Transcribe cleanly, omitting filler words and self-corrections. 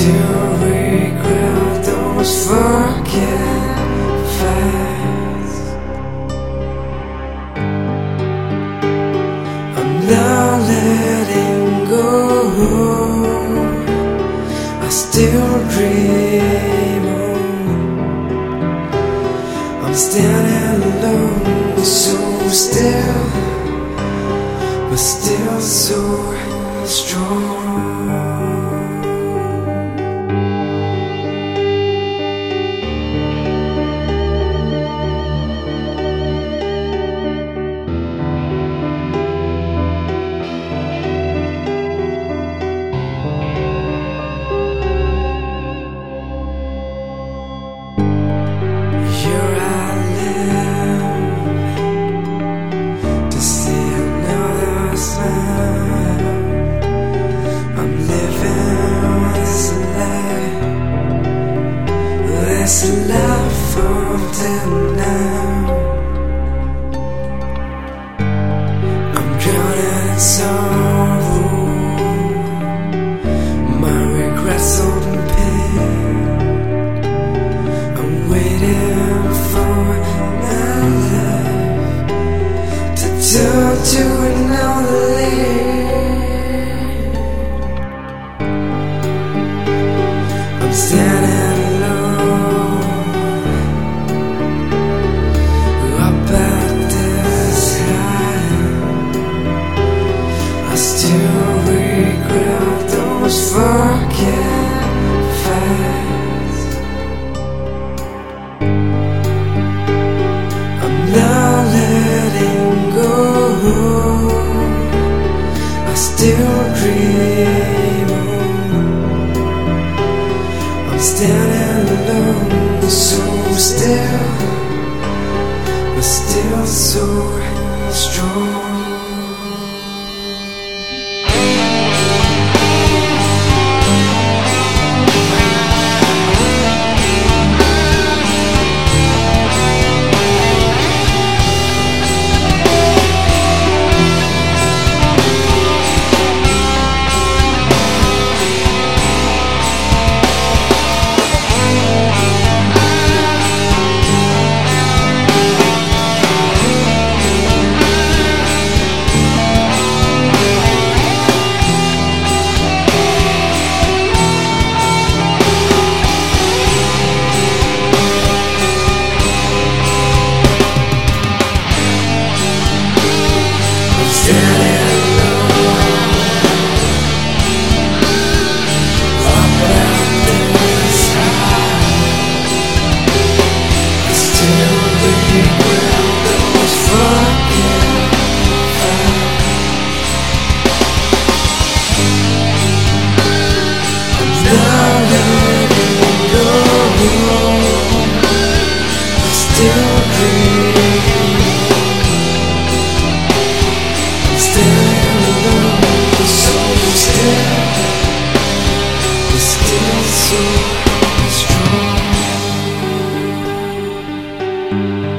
still regret those forget facts. I'm now letting go. I still dream on. I'm standing alone, so still, but still so strong. It's a life of them now. I'm drowning in sorrow. My regrets open pain. I'm waiting for my life to turn to another lane. I'm standing forget fast. I'm now letting go. I still dream on. I'm standing alone, so still, but still so strong. Still so strong.